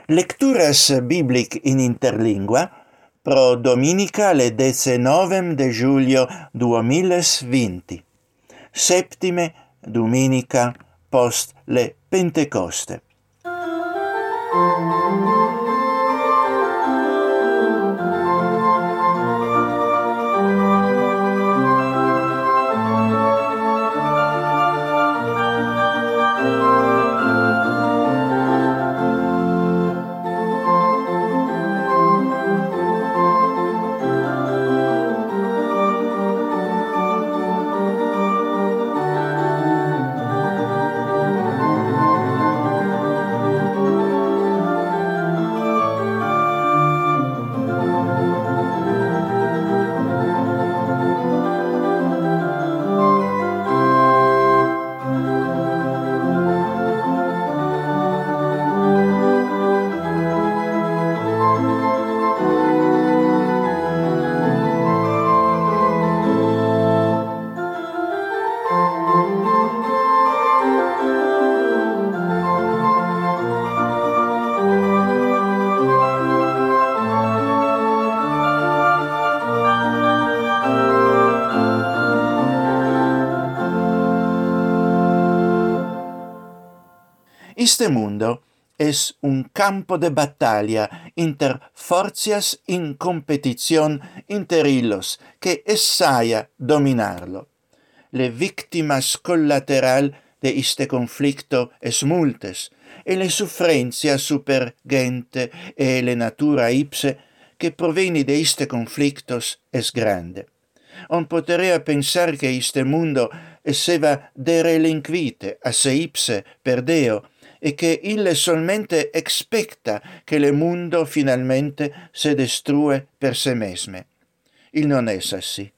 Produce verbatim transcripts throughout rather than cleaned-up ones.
Lecturas biblic in interlingua pro Dominica le decenovem de Julio duemilasvinti, septime Dominica post le Pentecoste. Este mundo es un campo de batalla inter forcias in competición inter illos que ensaya dominarlo. Le víctimas colateral de este conflicto es multes, e le sufrencia super gente e le natura ipse que proviene de este conflictos es grande. On poterea pensar que este mundo esseva derelinquite a se ipse per Deo, e che ille solmente expecta che il mondo finalmente se destrue per se mesme. Il non es así.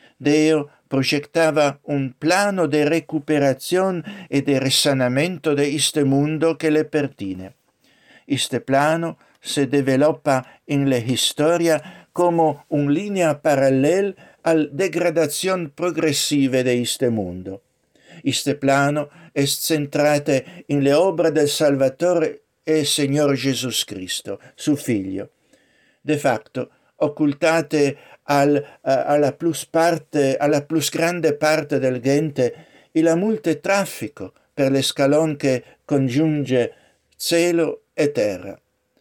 Deo proyectava un plano de recuperación e de resanamento de este mundo que le pertine. Este plano se developa en la historia como un línea paralela al degradación progressiva de este mundo. Este plano es centrate in le obra del Salvatore e Señor Jesús Cristo, su Figlio. De facto, occultate al, alla plus parte, alla plus grande parte del gente il multe traffico per l'escalon che congiunge cielo e terra.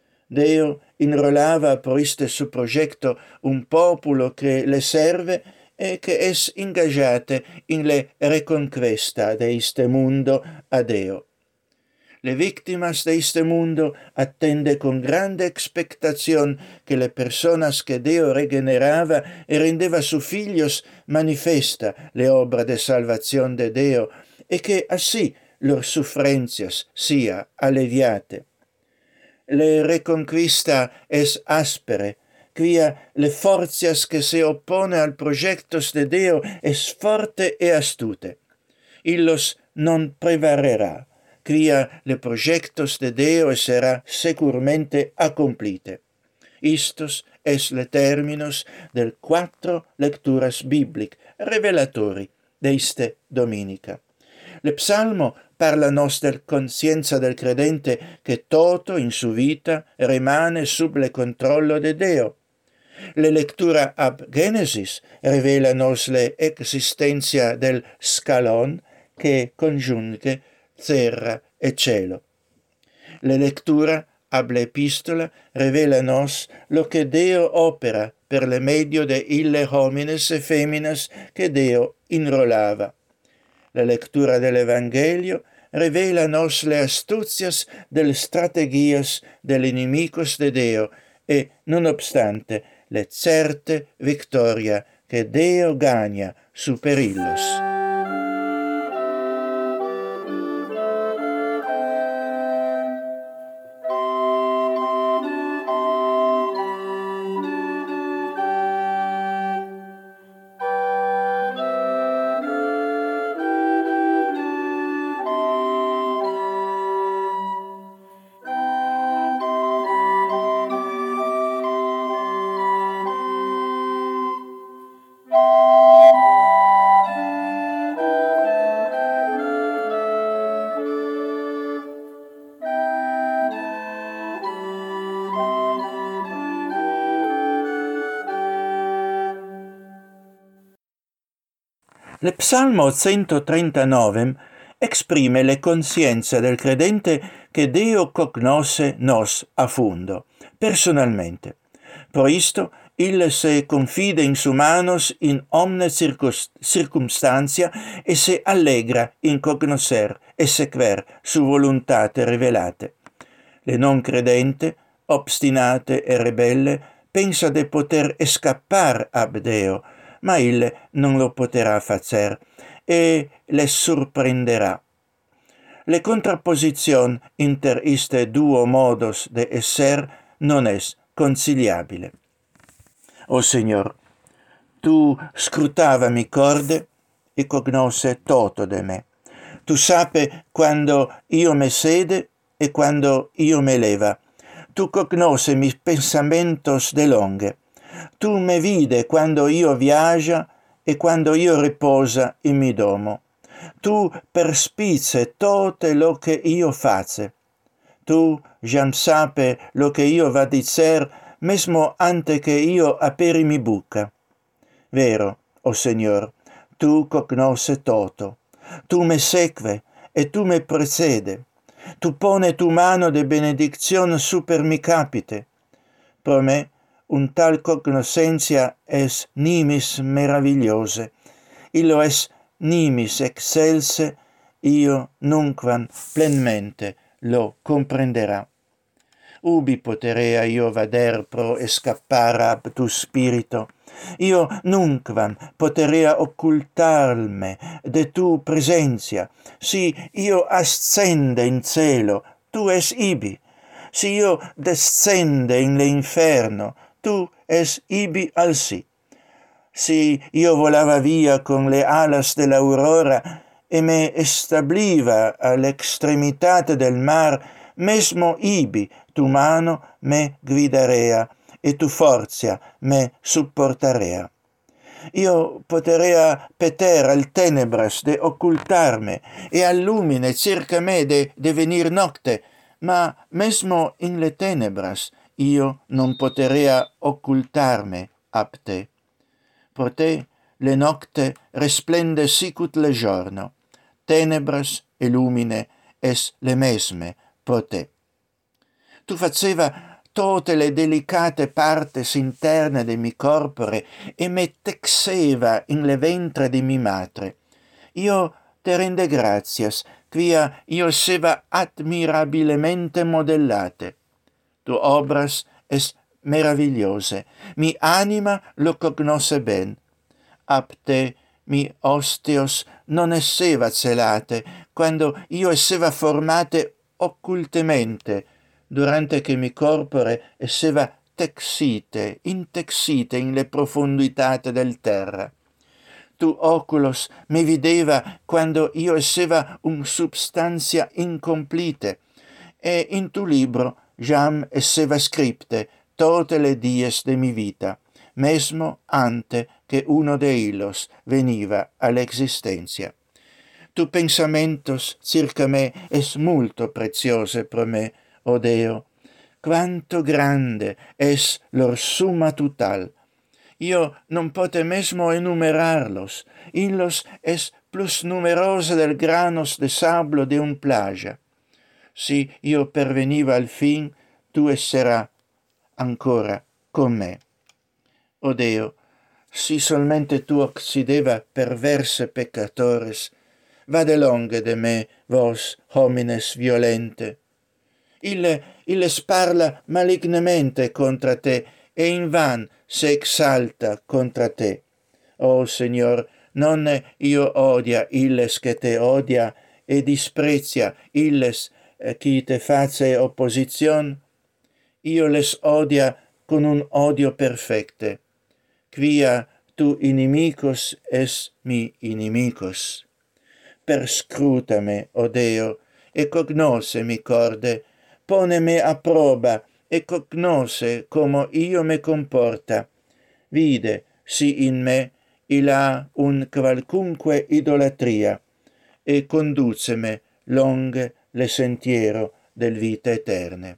Deo inrolava por este su progetto un populo che le serve e che es ingaggiate in le reconquesta de este mundo a Deo. Le víctimas de este mundo attende con grande expectación que le personas que Deo regenerava e rendeva su filios manifesta le obra de salvación de Deo e che así lor sufrencias sia alleviate. Le reconquista es aspere, quia le forcias que se oppone al proyectos de Deo es forte e astute. Illos non prevarerà, quia le proyectos de Deo será securmente accomplite. Istos es le terminos del quattro lecturas biblic revelatori de iste Dominica. Le psalmo parla nos del conscienza del credente che toto in su vita rimane sub le controllo de Deo. Le lectura ab Genesis revela nos le existencia del scalon che congiunge terra e cielo. Le lectura ab l'epistola revela nos lo che Deo opera per le medio de ille homines e feminas che Deo inrolava. La lectura dell'Evangelio revela nos le astucias delle strategias del inimicos de Deo e, non obstante, le certe victoria che Deo gagna super illos. Il Psalmo centotrentanove esprime le coscienze del credente che Dio cognosce nos a fondo, personalmente. Pro isto, il se confide in su manos in omne circumstantia e se allegra in cognoscer e sequer su voluntate rivelate. Le non credente, obstinate e rebelle, pensa de poter escappar ab Deo, ma il non lo poterà facer e le sorprenderà. Le contraposizion inter iste duo modos de esser non es conciliabile. O Señor, tu scrutava mi corde e cognosce toto de me. Tu sape quando io me sede e quando io me leva. Tu cognosce mis pensamentos de longe. Tu me vide quando io viagia e quando io riposa in mi domo. Tu perspice tote lo che io face. Tu jam sape lo che io va dicer, mesmo ante che io aperi mi bucca. Vero, o Signor, tu cognosce toto. Tu me seque e tu me precede. Tu pone tu mano de benediction super mi capite. Pro me, un tal cognoscentia es nimis meravigliose. Illo es nimis excelse, io nunquam plenmente lo comprenderà. Ubi poterea io vader pro escappar ab tu spirito? Io nunquam poterea occultarme de tu presentia. Si io ascende in cielo, tu es ibi. Si io descende in l'inferno, tu es ibi alsi. Si io volava via con le alas dell'aurora e me establiva all'extremitate del mar, mesmo ibi tu mano me guidarea e tu forza me supportarea. Io poterea peter al tenebras de occultarme e al lumine circa me de devenir nocte, ma mesmo in le tenebras io non poterea occultarme ab te. Pro te le nocte resplende sicut le giorno, tenebras e lumine es le mesme pro te. Tu faceva tote le delicate partes interne de mi corpore e me texeva in le ventre de mi matre. Io te rende gratias, quia io seva admirabilemente modellate. Tu obras es meravigliose, mi anima lo cognosse ben. Ab te mi ostios non esseva celate, quando io esseva formate occultemente, durante che mi corpore esseva texite, intexite in le profonditate del terra. Tu oculos mi videva quando io esseva un substantia incomplite, e in tu libro jam esseva scripte tote le dies de mi vita, mesmo ante che uno de illos veniva all'existentia. Tu pensamentos circa me es multo preziose pro me, o Deo. Quanto grande es lor summa total. Io non pote mesmo enumerarlos. Illos es plus numerose del granos de sablo de un playa. Si io perveniva al fin, tu essera ancora con me. O Deo, si solmente tu occideva perverse peccatores, vade longe de me vos homines violente. Il, illes parla malignemente contra te, e in van se exalta contra te. O Signor, non io odia illes che te odia, e disprezia illes eh, chi te face opposition. Io les odia con un odio perfecte, quia tu inimicos es mi inimicos. Perscrutame, o Deo, e cognosce mi corde, pone me a proba e cognosce como io me comporta. Vide si in me il ha un qualcunque idolatria, e conduceme longe le sentiero del vita eterne.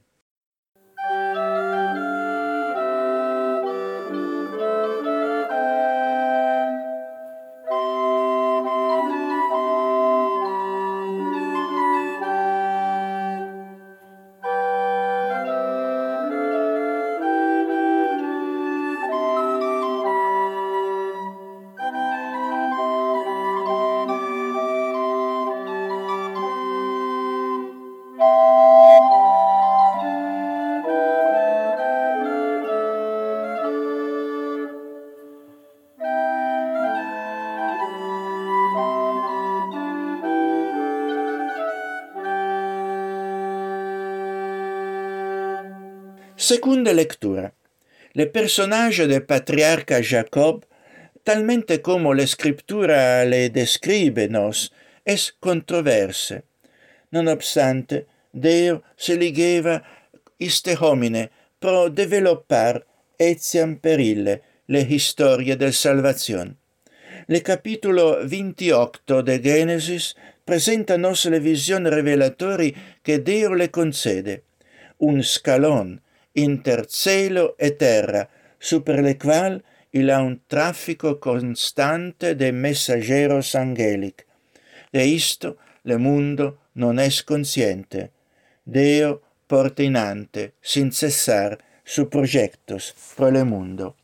Segunda lectura. Le personaggio del patriarca Jacob, talmente como la Escritura le describe nos, es controverse. Non obstante, Deo se ligheva iste homine pro developar etiam per ille le historie del salvazion. Le capítulo veintiocho de Genesis presenta nos le vision revelatori che Deo le concede, un scalon inter cielo e terra, super le qual il ha un traffico constante de messaggeros angelic. De isto le mundo non es consciente. Deo porta inante, sin cessar, su projectos pro le mundo.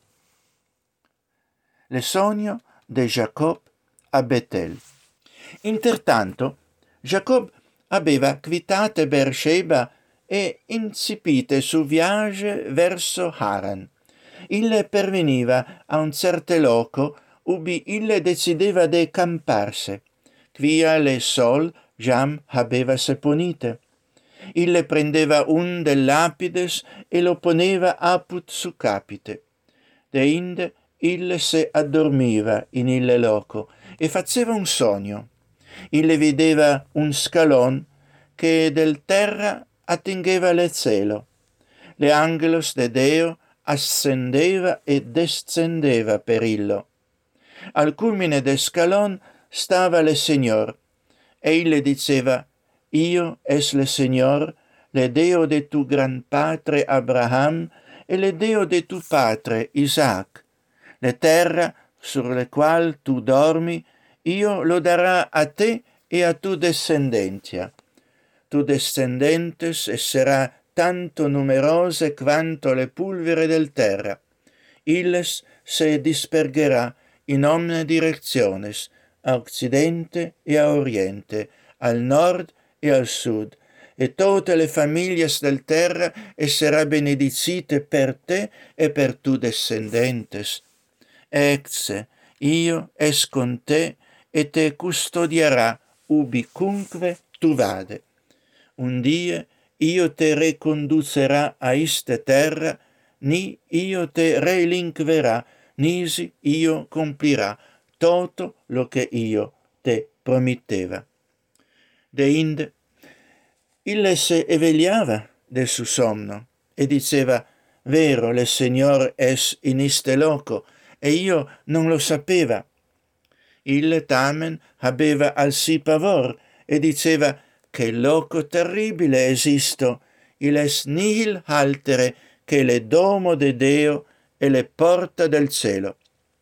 Le sogno de Jacob a Betel. Intertanto, Jacob aveva quitate Beersheba e incipite su viage verso Haran. Ille perveniva a un certe loco ubi ille decideva de camparse, quia le sol jam habeva se ponite. Ille prendeva un del lapides e lo poneva apud su capite. De inde ille se addormiva in ille loco e faceva un sogno. Ille videva un scalon che del terra attingeva le cielo. Le angelos de Deo ascendeva e descendeva per illo. Al culmine del scalon stava le Signor, e ille diceva: Io es le Signor, le Deo de tu gran patre Abraham e le Deo de tu patre Isaac. Le terra sur le qual tu dormi, io lo darà a te e a tu descendentia. Tu descendentes esserà tanto numerose quanto le pulvere del terra. Illes se dispergerà in omne directiones, a occidente e a oriente, al nord e al sud, e tote le familias del terra esserà benedicite per te e per tu descendentes. Ecce, io es con te e te custodierà ubicunque tu vade. Un die io te reconducerà a iste terra, ni io te relinquerà, nisi io complirà toto lo che io te promitteva. De inde, ille se evegliava del su somno e diceva: Vero, le Signor es in iste loco, e io non lo sapeva. Ille tamen habeva al si pavor e diceva: Che loco terribile esisto, il es nihil altere che le domo de Deo e le porta del cielo.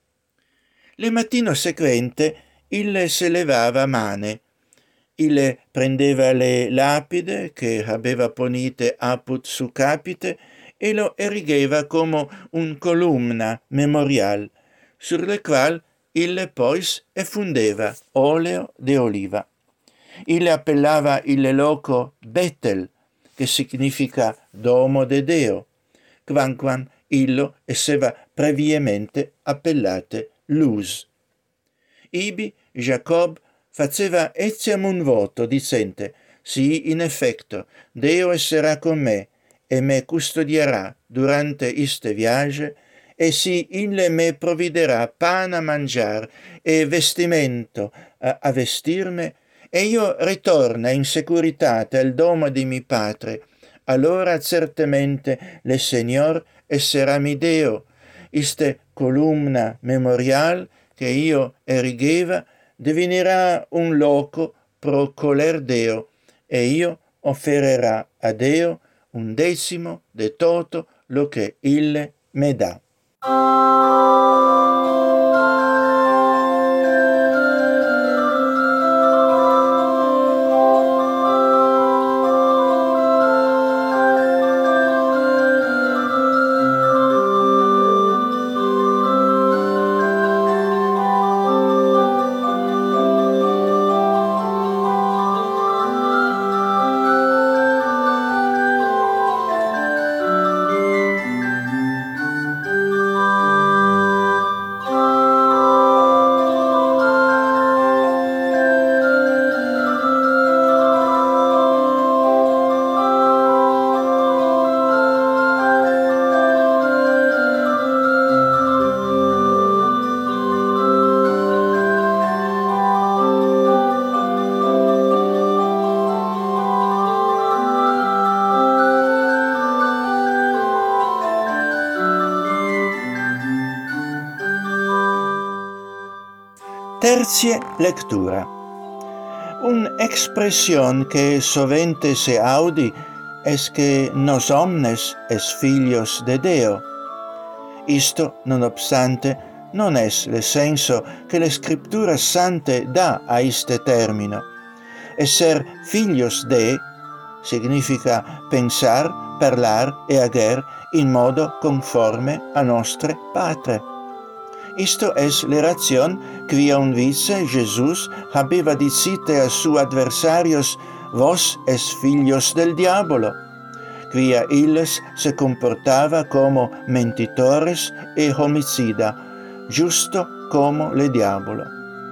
Le mattino sequente ille se levava mane. Ille prendeva le lapide che aveva ponite apud su capite e lo erigheva come un columna memorial, sur le qual ille pois effundeva oleo de oliva. Ille appellava ille loco Betel, che significa domo de Deo, quanquam illo esseva previemente appellate Luz. Ibi Jacob faceva etiam un voto, dicente: Sì, in effecto, Deo esserà con me, e me custodierà durante iste viage, e sì, ille me providerà pan a mangiar e vestimento a, a vestirme, e io ritorna in securitate al domo di mi patre. Allora certamente le Signor esserà mi Deo, iste columna memorial che io erigheva divenirà un loco pro coler Deo, e io offererà a Deo un decimo de toto lo che ille me dà. Tertie lectura. Un'expression que sovente se audi es que nos omnes es filios de Deo. Isto, non obstante, non es le senso que le Scripturas sante da a iste termino. Esser filios de significa pensar, parlar e ager in modo conforme a nostre Patre. Isto es le ration quia un vice Jesus habeva dicite a su adversarios: vos es filios del diabolo, quia illes se comportava como mentitores e homicida, justo como le diabolo.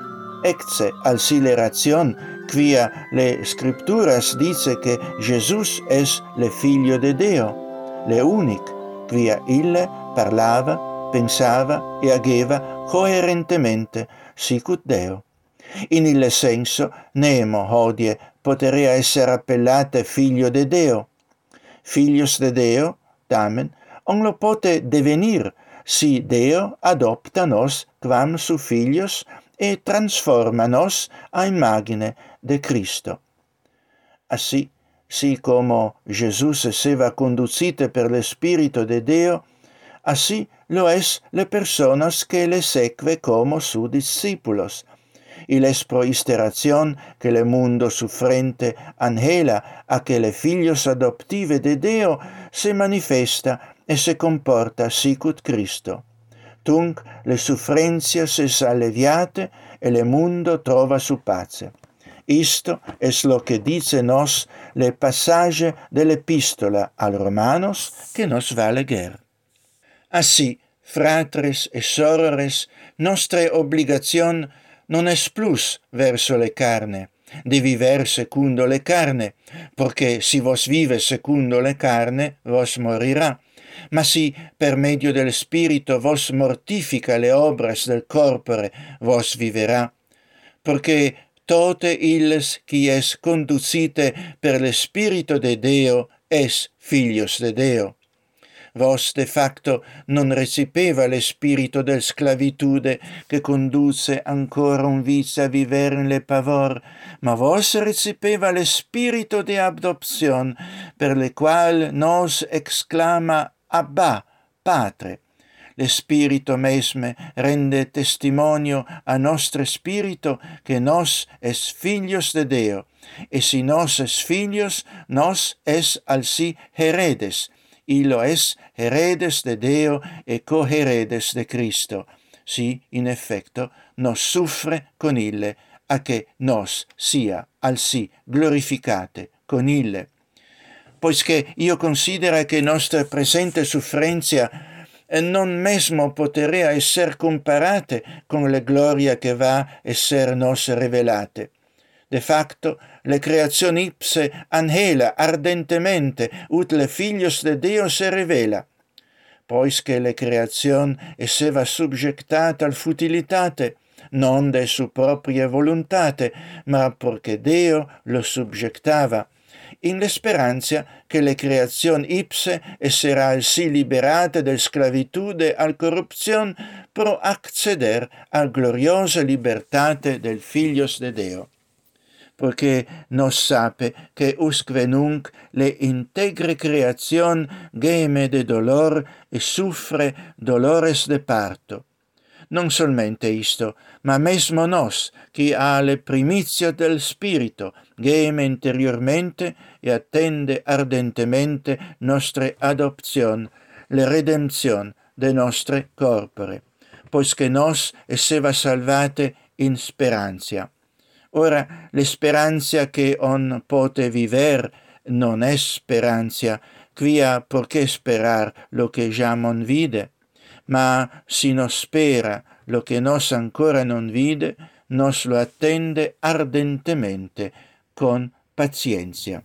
Ecce al si le ration quia le Scripturas dice que Jesus es le figlio de Deo, le unic, quia ille parlava, pensava e ageva coerentemente sicut Deo. In ille senso, nemo hodie poterea esser appellate figlio de Deo. Filios de Deo, tamen, on lo pote devenir, si Deo adopta nos quam su filios e transforma nos a imagine de Cristo. Assi, si como Jesus esseva conducite per le Spirito de Deo, assi lo es le personas que le seque como su discípulos. Il es pro iste ration que le mundo suffrente anhela a que le filios adoptive de Deo se manifesta e se comporta sicut Cristo. Tunc le suffrentias es alleviate e le mundo trova su pace. Isto es lo que dice nos le passage dell'epistola al Romanos que nos va leger. Assi, fratres e sorores, nostre obligation non es plus verso le carne, de viver secundo le carne, porque si vos vive secundo le carne, vos morirà. Ma si per medio del Spirito vos mortifica le obras del corpore, vos viverà. Porque tote illes qui es conducite per le Spirito de Deo es filios de Deo. Vos de facto non recipeva le spirito del sclavitude che conduce ancora un vice a viver in le pavor, ma vos recipeva le spirito de adoption, per le qual nos exclama Abba, Patre. Le spirito mesme rende testimonio a nostre spirito che nos es filios de Deo, e si nos es filios, nos es alsi heredes, illo es heredes de Deo e coheredes de Cristo, si in effecto nos suffre con ille, a che nos sia alsi glorificate con ille. Poiché io considera che nostra presente suffrenzia non mesmo poterea esser comparate con le gloria che va esser nos revelate. De facto, le creazione ipse anhela ardentemente ut le filios de Deo se revela. Poisque le creazione esseva subjectata al futilitate, non de su propria voluntate, ma porque Deo lo subjectava, in l'esperanza che le creazione ipse essera alsi liberate del sclavitude al corrupzion pro acceder al gloriosa libertate del filios de Deo. Porque nos sape que usque nunc le integre creazion geme de dolor e suffre dolores de parto. Non solmente isto, ma mesmo nos, qui ha le primizia del Spirito, geme interiormente e attende ardentemente nostre adoption, le redemption de nostre corpore, poisque nos esseva salvate in sperantia. Ora, l'esperantia che on pote viver non es sperantia, quia porché sperar lo che jamon vide, ma si nos spera lo che nos ancora non vide, nos lo attende ardentemente con pazienza.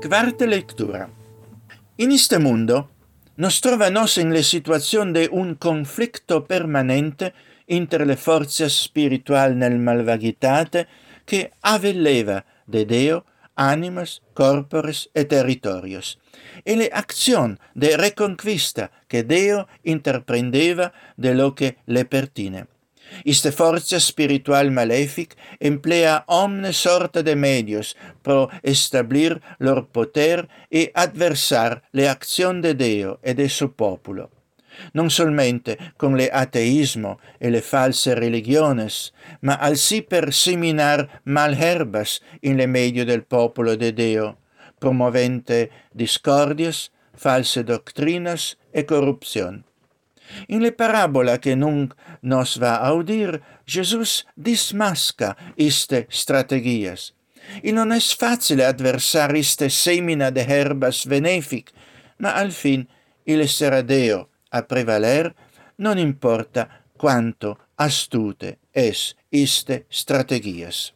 Quarta lectura. In este mundo nos trovanos en la situación de un conflicto permanente inter le forze spiritual nel malvagitate che avelleva de Deo animas, corpores e territorios, e le acción de reconquista que Deo interprendeva de lo que le pertine. Iste forza spiritual malefic emplea omne sorta de medios pro establir lor poter e adversar le acción de Deo e de su populo. Non solmente con le ateismo e le false religiones, ma alsi per seminar malherbas in le medio del popolo de Deo, promovente discordias, false doctrinas e corrupción. In le parabola che nun nos va a audir, Jesus dismasca iste strategias. E non es facile adversar iste semina de herbas benefic, ma al fin il sarà Deo a prevaler, non importa quanto astute es iste strategias.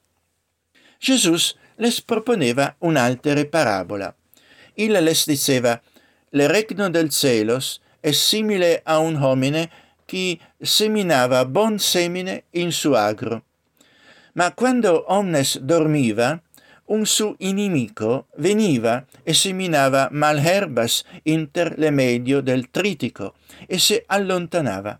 Jesus les proponeva un'altere parabola. Il les diceva: le regno del celos è simile a un homine qui seminava bon semine in su agro. Ma quando omnes dormiva, un su inimico veniva e seminava malherbas inter le medio del tritico e se allontanava.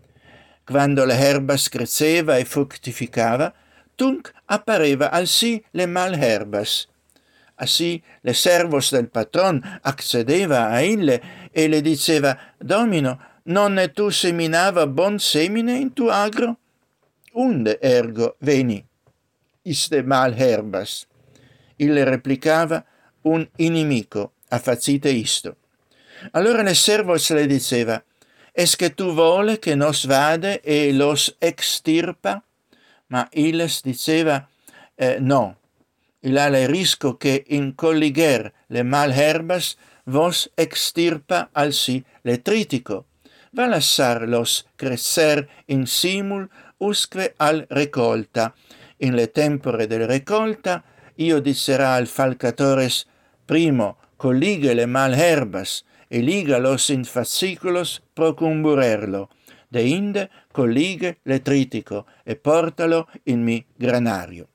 Quando le herbas cresceva e fructificava, tunc appareva alsi le malherbas. Assi le servos del patron accedeva a ille e le diceva: Domino, non ne tu seminava bon semine in tu agro? Unde ergo veni iste malherbas? Ille replicava: un inimico ha facite isto. Allora le servos le diceva: es che tu vole che nos vade e los extirpa? Ma illes diceva: eh, no. Il ha le risco che in colliger le malherbas vos extirpa alsi le tritico. Va lassar los crescer in simul usque al recolta. In le tempore del recolta io dicerà al falcatores: primo collige le malherbas e liga los in fasciculos pro cumburerlo. De inde collige le tritico e portalo in mi granario.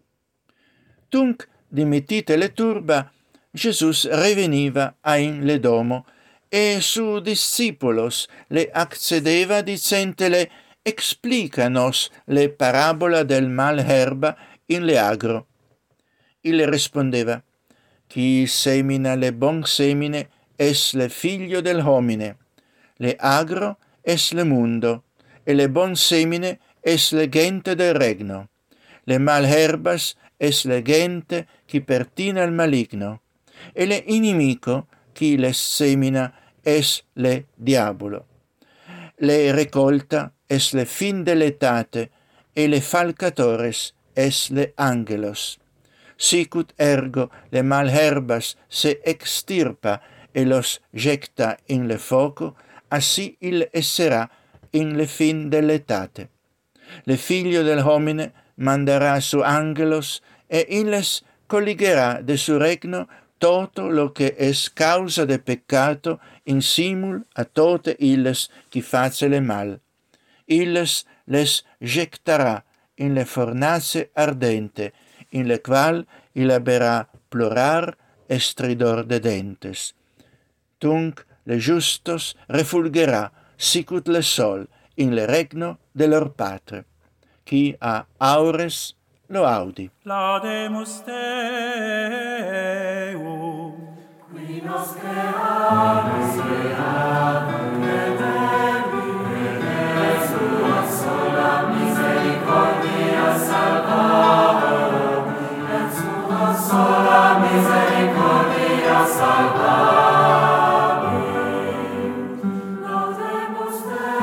Tunc dimitite le turba, Jesus reveniva a in le domo e su discipulos le accedeva dicentele: explicanos le parabola del malherba in le agro. Il rispondeva: chi semina le bon semine es le figlio del homine, le agro es le mundo, e le bon semine es le gente del regno, le malherbas es le gente qui pertina al maligno, e le inimico qui les semina es le diabolo. Le recolta es le fin de l'etate, e le falcatores es le angelos. Sicut ergo le malherbas se extirpa e los jecta in le foco, assi il esserà in le fin dell'etate. Le figlio del homine mandarà su angelos e illes colligherà de su regno toto lo che es causa de peccato in simul a tote illes qui face le mal. Illes les jectarà in le fornace ardente, in le qual il haberà plorar e stridor de dentes. Tunc le justos refulgerà sicut le sol in le regno de lor patre. Qui ha aures lo audi. Laudemus Deum, qui nos creamus creatum et Devi, et sua sola misericordia salvarum, et sua sola misericordia salvarum. Laudemus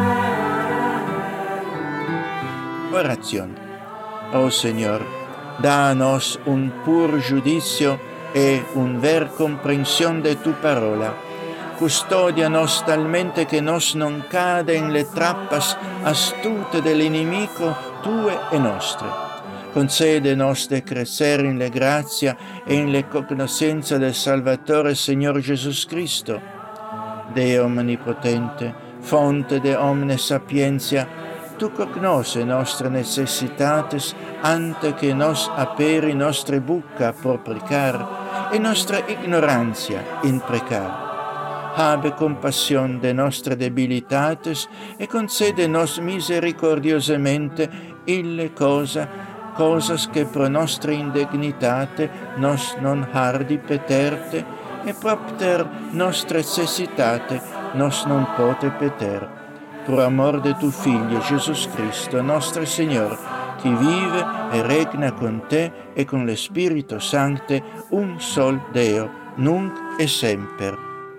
Deum. Oración. Oh Señor, danos un pur judicio e un ver comprensión de tu parola. Custodianos talmente que nos non cade in le trappas astute dell'inimico tue e nostre. Concede nos de crescere in le grazia e in le conoscenza del Salvatore Signor Jesus Cristo. Deo omnipotente, fonte de omne sapientia, tu cognosce nostre necessitates ante que nos aperi nostre bucca por precar e nostra ignorantia in precar. Habe compassion de nostre debilitates e concede nos misericordiosamente ille cosa cosas che pro nostra indignitate nos non hardi peterte e propter nostre necessitate nos non pote peter. Por amor de tu Figlio Jesus Cristo, nostro Signor, che vive e regna con te e con lo Spirito Sancte, un sol Deo, nunc e semper.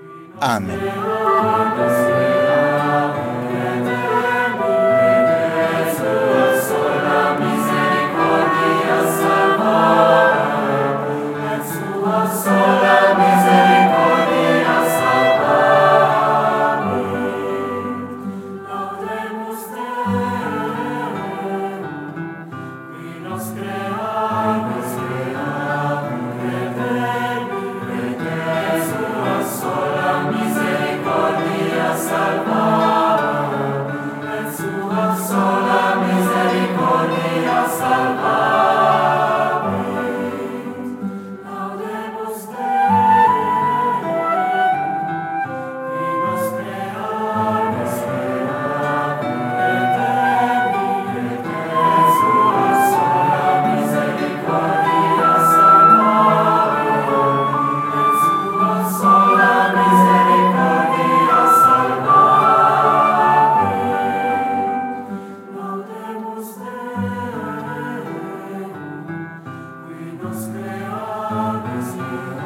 Amen. Nos creanes